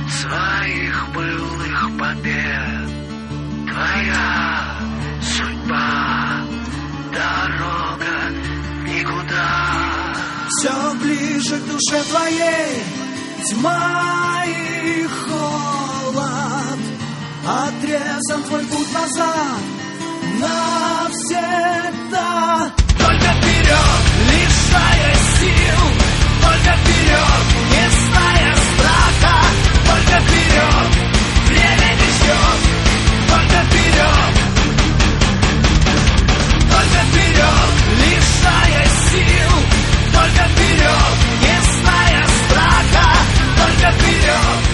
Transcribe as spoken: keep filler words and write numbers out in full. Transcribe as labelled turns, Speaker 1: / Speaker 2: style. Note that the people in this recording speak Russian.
Speaker 1: своих былых побед. Твоя судьба, дорога никуда.
Speaker 2: Все ближе к душе твоей тьма и холод. Отрезан твой путь назад навсегда. Только вперед, лишая сил, только вперед, не зная страха. Только вперед, время не ждет. Только вперед, только вперед, лишая сил. Только вперед, не зная страха. Только вперед.